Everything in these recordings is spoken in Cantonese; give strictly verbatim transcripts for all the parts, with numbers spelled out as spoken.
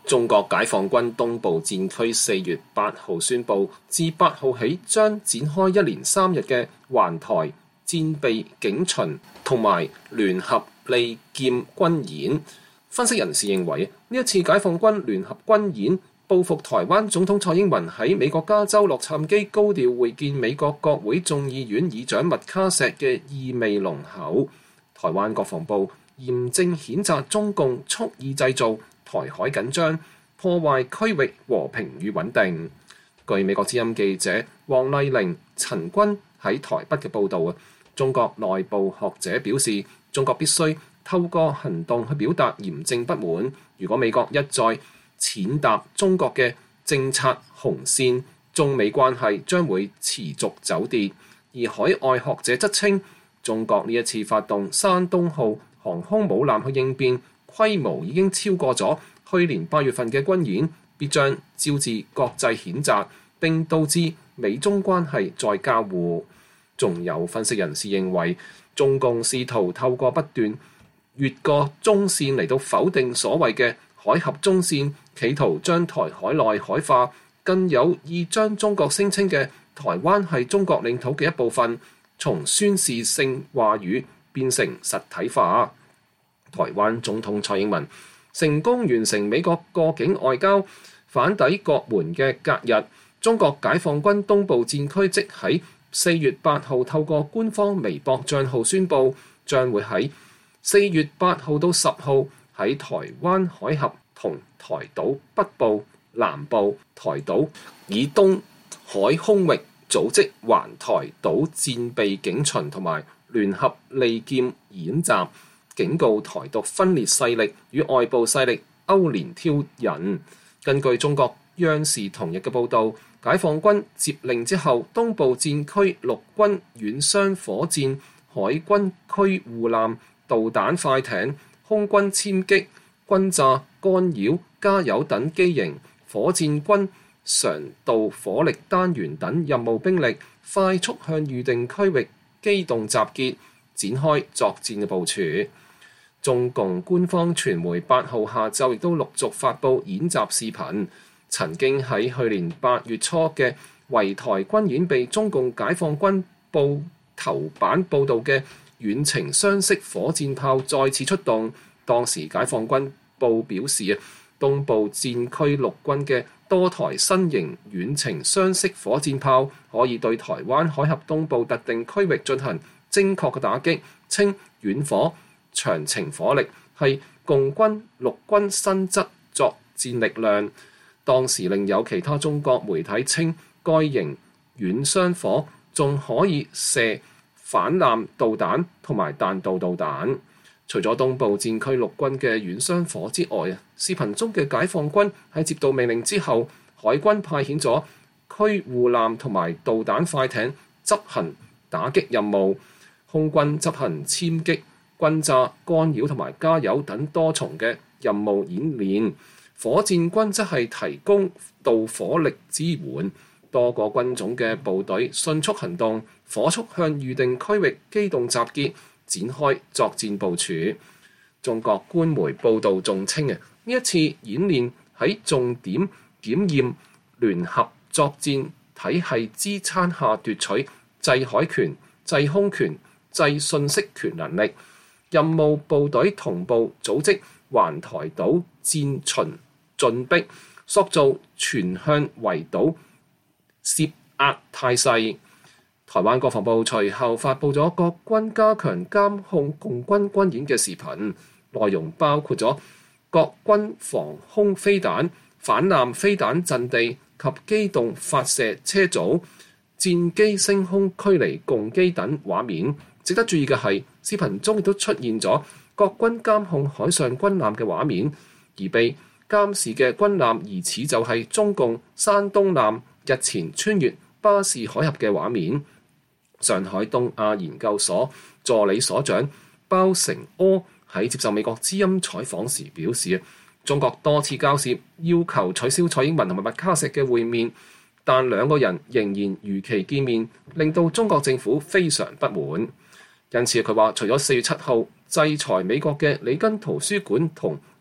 中國解放軍東部戰區四月八號宣布，自八號起將展開一連三日嘅環台戰備警巡同埋聯合利劍軍演。分析人士認為，呢一次解放軍聯合軍演報復台灣總統蔡英文喺美國加州洛杉磯高調會見美國國會眾議院議長麥卡錫嘅意味濃厚。台灣國防部嚴正譴責中共蓄意製造台海緊張，破壞區域和平與穩定。據美國之音記者黃麗玲、陳君喺台北嘅報導啊，中國內部學者表示，中國必須透過行動去表達嚴正不滿。如果美國一再踐踏中國嘅政策紅線，中美關係將會持續走跌。而海外學者則稱，中國呢一次發動山東號航空母艦去應變，規模已經超過咗去年八月份嘅軍演，必將招致國際譴責，並導致美中關係再交互。仲有分析人士認為，中共試圖透過不斷越過中線嚟到否定所謂嘅海峽中線，企圖將台海內海化，更有意將中國聲稱嘅台灣係中國領土嘅一部分，從宣示性話語變成實體化。台灣總統蔡英文成功完成美國過境外交反抵國門嘅隔日，中國解放軍東部戰區即喺四月八號透過官方微博帳號宣布，將會喺四月八號到十號喺台灣海峽同台島北部、南部、台島以東海空域組織環台島戰備警巡同埋聯合利劍演習，警告台獨分裂勢力與外部勢力勾連挑釁。根據中國央視同日嘅報導，解放軍接令之後，東部戰區陸軍遠傷火箭、海軍驅護艦、導彈快艇、空軍殲擊、轟炸、干擾、加油等機型、火箭軍常導火力單元等任務兵力，快速向預定區域機動集結，展開作戰嘅部署。中共官方傳媒八號下晝亦都陸續發布演習視頻。曾經喺去年八月初嘅圍台軍演被中共解放軍報頭版報導嘅遠程雙式火箭炮再次出動。當時解放軍報表示啊，東部戰區陸軍嘅多台新型遠程雙式火箭炮可以對台灣海峽東部特定區域進行精確嘅打擊，稱遠火長程火力係共軍陸軍新質作戰力量。當時另有其他中國媒體稱，該型遠雙火仲可以射反艦導彈同埋彈道導彈。除咗東部戰區陸軍嘅遠雙火之外啊，視頻中嘅解放軍喺接到命令之後，海軍派遣咗驅護艦同埋導彈快艇執行打擊任務，空軍執行殲擊、轟炸、干擾同埋加油等多重嘅任務演練。火箭軍則係提供導火力支援，多個軍種嘅部隊迅速行動，火速向預定區域機動集結，展開作戰部署。中國官媒報導仲稱啊，呢一次演練喺重點檢驗聯合作戰體系支撐下奪取制海權、制空權、制信息權能力。任務部隊同步組織環台島戰巡進逼，塑造全向圍島施壓態勢。台灣國防部隨後發布咗各軍加強監控共軍軍演嘅視頻，內容包括咗各軍防空飛彈、反艦飛彈陣地及機動發射車組、戰機升空驅離共機等畫面。值得注意嘅係，視頻中亦都出現咗各軍監控海上軍艦嘅畫面，而被監視嘅軍艦疑似就係中共山東艦日前穿越巴士海峽嘅畫面。上海東亞研究所助理所長包成柯喺接受美國之音採訪時表示，中國多次交涉要求取消蔡英文同埋麥卡錫嘅會面，但兩個人仍然如期見面，令到中國政府非常不滿。因此佢話，除咗四月七號制裁美國嘅里根圖書館同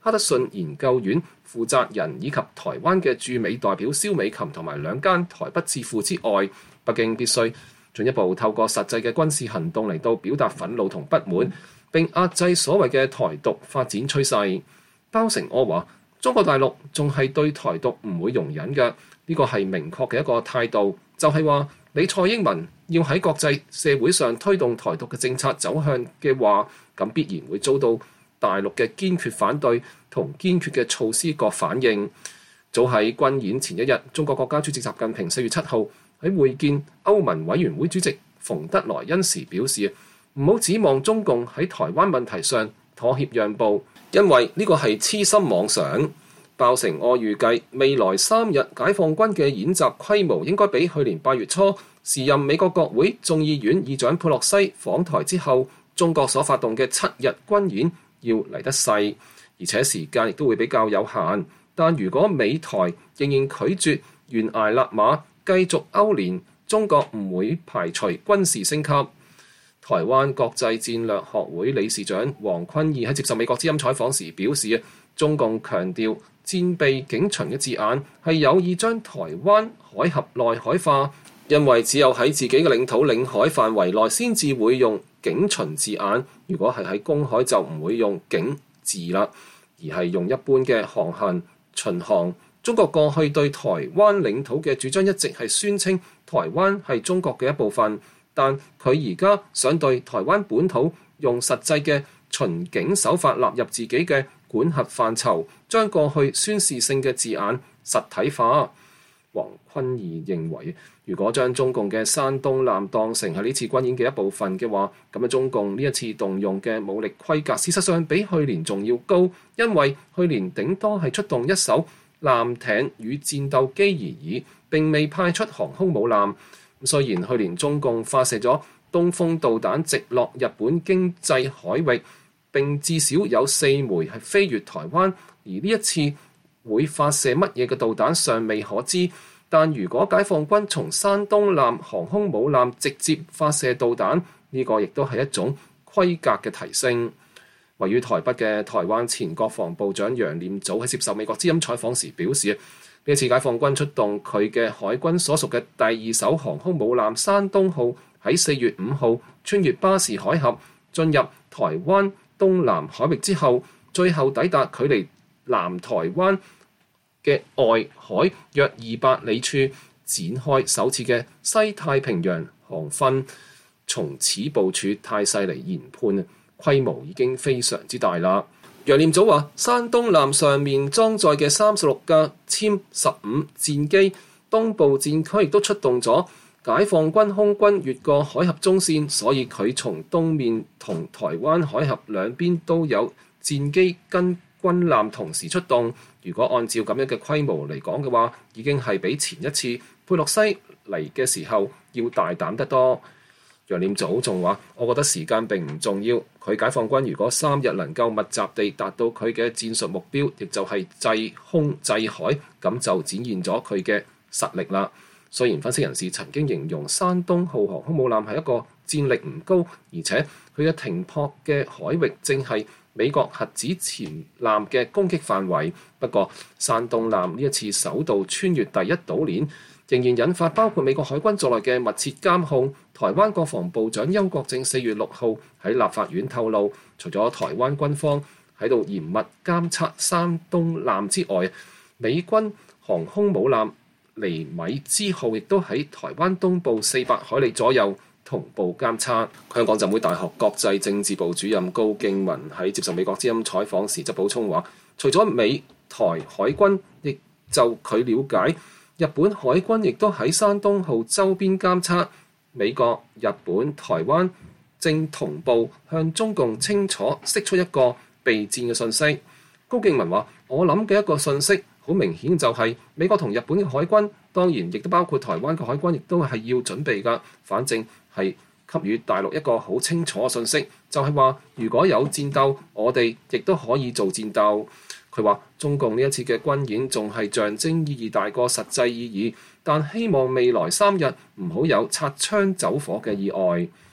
哈德遜研究院負責人以及台灣嘅駐美代表蕭美琴同埋兩間台北智庫之外，北京必須進一步透過實際嘅軍事行動嚟到表達憤怒同不滿，並壓制所謂嘅台獨發展趨勢。包成柯話：中國大陸仲係對台獨唔會容忍嘅，呢個係明確嘅一個態度，就係話你蔡英文要喺國際社會上推動台獨嘅政策走向嘅話，咁必然會遭到大陸嘅堅決反對同堅決嘅措施各反應。早喺軍演前一日，中國國家主席習近平四月七號喺會見歐盟委員會主席馮德萊恩時表示，唔好指望中共喺台灣問題上妥協讓步，因為呢個係痴心妄想。包成柯預計未來三日解放軍嘅演習規模應該比去年八月初時任美國國會眾議院議長佩洛西訪台之後，中國所發動嘅七日軍演要嚟得細，而且時間亦都會比較有限。但如果美台仍然拒絕懸崖勒馬，繼續勾連，中國唔會排除軍事升級。台灣國際戰略學會理事長黃坤義喺接受美國之音採訪時表示，中共強調戰備警巡嘅字眼係有意將台灣海峽內海化，因為只有喺自己嘅領土領海範圍內先至會用警巡字眼，如果係喺公海就唔會用警字啦，而係用一般嘅航行巡航。中國過去對台灣領土嘅主張一直係宣稱台灣係中國嘅一部分，但佢而家想對台灣本土用實際嘅巡警手法納入自己嘅管轄範疇，將過去宣示性嘅字眼實體化。黃坤義認為，如果將中共嘅山東艦當成係呢次軍演嘅一部分嘅話，咁啊中共呢一次動用嘅武力規格事實上比去年仲要高，因為去年頂多係出動一艘艦艇與戰鬥機而已，並未派出航空母艦。雖然去年中共發射咗東風導彈直落日本經濟海域，並至少有四枚係飛越台灣，而呢一次會發射乜嘢嘅導彈尚未可知。但如果解放軍從山東艦航空母艦直接發射導彈，呢個亦都係一種規格嘅提升。位於台北嘅台灣前國防部長楊念祖喺接受美國之音採訪時表示，呢次解放軍出動佢嘅海軍所屬嘅第二艘航空母艦山東號，喺四月五號穿越巴士海峽進入台灣東南海域之後，最後抵達距離南台灣嘅外海約二百里處，展開首次嘅西太平洋航訓。從此部署態勢嚟研判，規模已經非常之大啦。楊念祖話，山東艦上面裝載嘅三十六架殲十五戰機，東部戰區亦都出動咗解放軍空軍越過海峽中線，所以佢從東面同台灣海峽兩邊都有戰機跟軍艦同時出動。如果按照咁樣嘅規模嚟講嘅話，已經係比前一次佩洛西嚟嘅時候要大膽得多。楊念祖仲話，我覺得時間並唔重要，佢解放軍如果三日能夠密集地達到佢嘅戰術目標，亦就係制空制海，咁就展現咗佢嘅實力啦。雖然分析人士曾經形容山東號航空母艦係一個戰力唔高，而且佢嘅停泊嘅海域正係美國核子潛艦嘅攻擊範圍，不過山東艦呢一次首度穿越第一島鏈，仍然引發包括美國海軍在內嘅密切監控。台灣國防部長邱國正四月六號喺立法院透露，除咗台灣軍方喺度嚴密監測山東艦之外，美軍航空母艦尼米茲號亦都喺台灣東部四百海里左右同步監測。香港浸會大學國際政治部主任高敬文喺接受美國之音採訪時則補充話，除咗美台海軍，亦就佢了解，日本海軍亦都喺山東號周邊監測。美國、日本、台灣正同步向中共清楚釋出一個備戰嘅信息。高敬文話，我諗嘅一個信息好明顯就係美國同日本嘅海軍，當然亦都包括台灣嘅海軍，亦都係要準備㗎。反正係給予大陸一個好清楚嘅信息，就係話如果有戰鬥，我哋亦都可以做戰鬥。佢話中共呢一次嘅軍演仲係象徵意義大過實際意義，但希望未來三日唔好有擦槍走火嘅意外。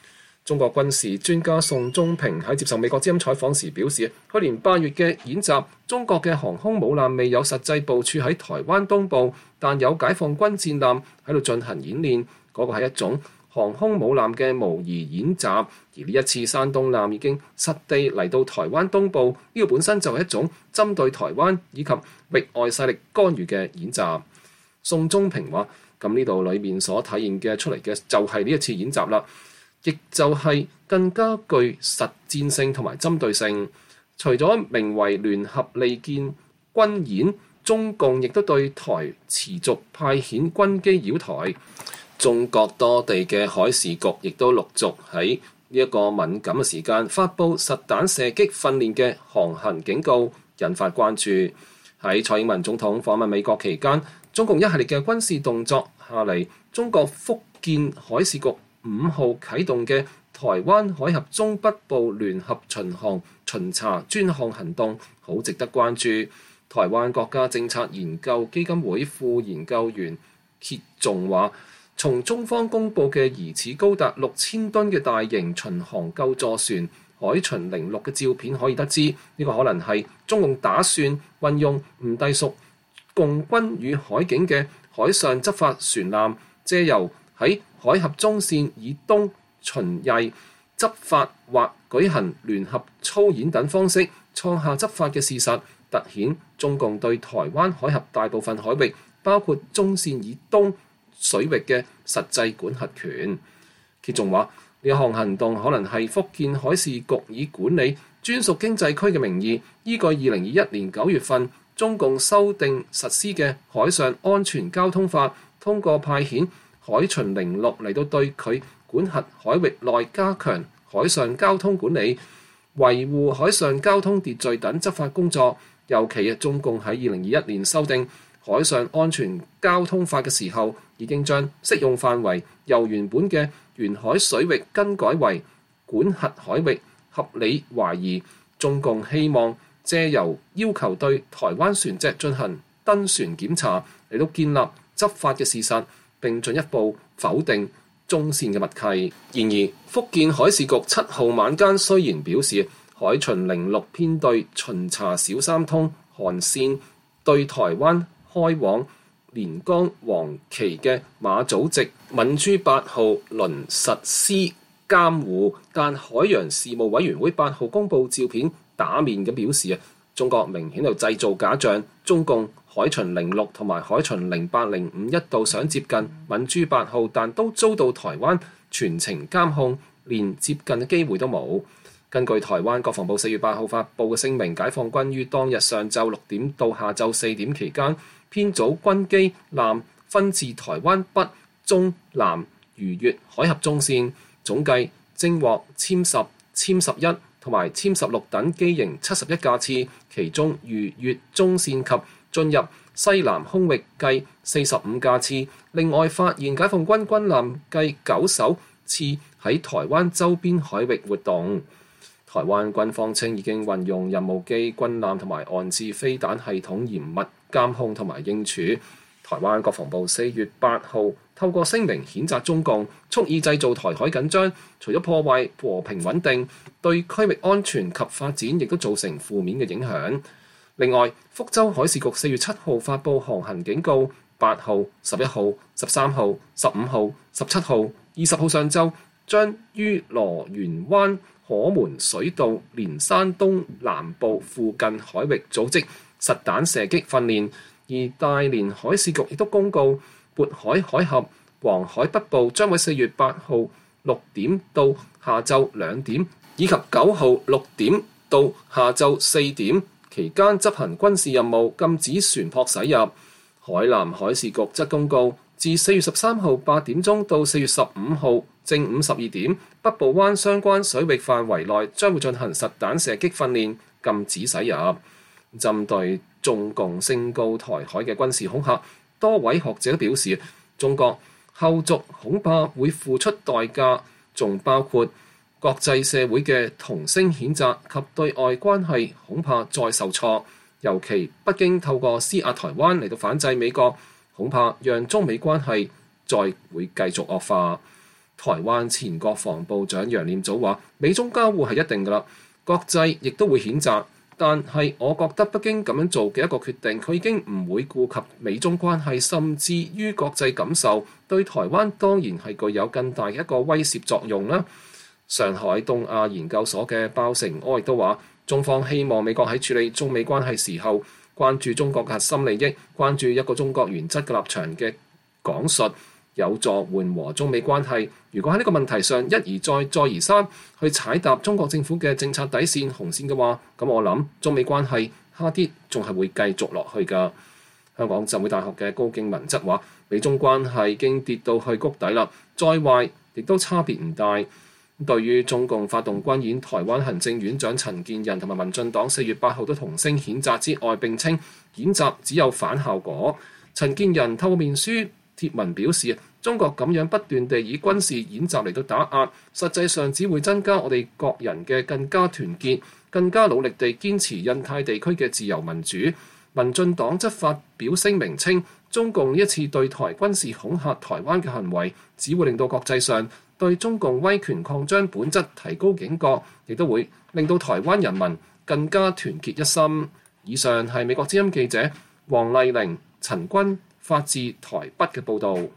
中國軍事專家宋忠平喺接受美國之音採訪時表示，去年八月嘅演習，中國嘅航空母艦未有實際部署喺台灣東部，但有解放軍戰艦喺度進行演練，嗰、那個係一種航空母艦嘅模擬演習。而呢一次山東艦已經實地嚟到台灣東部，呢、這個本身就係一種針對台灣以及域外勢力干預嘅演習。宋忠平話：咁呢度裏面所體現嘅出嚟嘅就係呢一次演習啦。亦就係更加具實戰性同埋針對性。除咗名為聯合利劍軍演，中共亦都對台持續派遣軍機擾台。中國多地嘅海事局亦都陸續喺呢一個敏感嘅時間發布實彈射擊訓練嘅航行警告，引發關注。喺蔡英文總統訪問美國期間，中共一系列嘅軍事動作下嚟，中國福建海事局五號啟動嘅台灣海峽中北部聯合巡航巡查專項行動，好值得關注。台灣國家政策研究基金會副研究員歇仲話，從中方公佈嘅疑似高達六千噸嘅大型巡航救助船海巡零六嘅照片可以得知，呢、這個可能係中共打算運用唔隸屬共軍與海警嘅海上執法船艦，借由喺海峽中線以東巡曳執法或舉行聯合操演等方式創下執法嘅事實，凸顯中共對台灣海峽大部分海域，包括中線以東水域嘅實際管轄權。佢仲話，呢一項行動可能係福建海事局以管理專屬經濟區嘅名義，依據二零二一年九月份中共修訂實施嘅海上安全交通法，通過派遣海巡零六嚟到對佢管轄海域內加強海上交通管理、維護海上交通秩序等執法工作。尤其係中共喺二零二一年修訂海上安全交通法嘅時候，已經將適用範圍由原本嘅沿海水域更改為管轄海域。合理懷疑中共希望借由要求對台灣船隻進行登船檢查嚟到建立執法嘅事實，並進一步否定中線嘅默契。然而，福建海事局七號晚間雖然表示，海巡零六編隊巡查小三通航線，對台灣開往連江黃岐嘅馬祖籍閩珠八號輪實施監護，但海洋事務委員會八號公佈照片，打面咁表示啊，中國明顯喺度製造假象。中共海巡零六同埋海巡零八零五一度想接近閩珠八號，但都遭到台灣全程監控，連接近嘅機會都冇。根據台灣國防部四月八號發布嘅聲明，解放軍於當日上晝六點到下晝四點期間，編組軍機艦分至台灣北、中、南漁粵海峽中線，總計偵獲殲十、殲十一同埋殲十六等機型七十一架次，其中漁粵中線及進入西南空域計四十五架次。另外發現解放軍軍艦計九艘次喺台灣周邊海域活動。台灣軍方稱已經運用任務機、軍艦同埋岸置飛彈系統嚴密監控同埋應處。台灣國防部四月八號透過聲明譴責中共蓄意製造台海緊張，除咗破壞和平穩定，對區域安全及發展亦都造成負面嘅影響。另外，福州海事局四月七號發布航行警告，八號、十一號、十三號、十五號、十七號、二十號上晝將於羅源灣可門水道連山東南部附近海域組織實彈射擊訓練，而大連海事局亦都公告，渤海海峽、黃海北部將喺四月八號六點到下晝兩點，以及九號六點到下晝四點期間執行軍事任務，禁止船舶駛入。海南海事局則公告，自四月十三號八點鐘到四月十五號正午十二點，北部灣相關水域範圍內將會進行實彈射擊訓練，禁止駛入。針對中共升高台海嘅軍事恐嚇，多位學者表示，中國後續恐怕會付出代價，仲包括國際社會嘅同聲譴責及對外關係恐怕再受挫。尤其北京透過施壓台灣嚟到反制美國，恐怕讓中美關係再會繼續惡化。 台灣前國防部長楊念祖話：美中交互係一定㗎啦，國際亦都會譴責。但係我覺得北京咁樣做嘅一個決定，佢已經唔會顧及美中關係，甚至於國際感受，對台灣當然係具有更大嘅一個威懾作用啦。上海東亞研究所嘅鮑成柯亦都話：中方希望美國喺處理中美關係時候，關注中國嘅核心利益，關注一個中國原則嘅立場嘅講述，有助緩和中美關係。如果喺呢個問題上一而再再而三去踩踏中國政府嘅政策底線紅線嘅話，咁我諗中美關係下跌仲係會繼續落去㗎。香港浸會大學嘅高敬文則話：美中關係已經跌到去谷底啦，再壞亦都差別唔大。對於中共發動軍演，台灣行政院長陳建仁同埋民進黨四月八號都同聲譴責之外，並稱演習只有反效果。陳建仁透過面書貼文表示，中國咁樣不斷地以軍事演習嚟到打壓，實際上只會增加我哋各人嘅更加團結，更加努力地堅持印太地區嘅自由民主。民進黨則發表聲明稱，中共一次對台軍事恐嚇台灣嘅行為，只會令到國際上對中共威權擴張本質提高警覺，亦都會令到台灣人民更加團結一心。以上係美國之音記者黃麗玲、陳君發自台北嘅報導。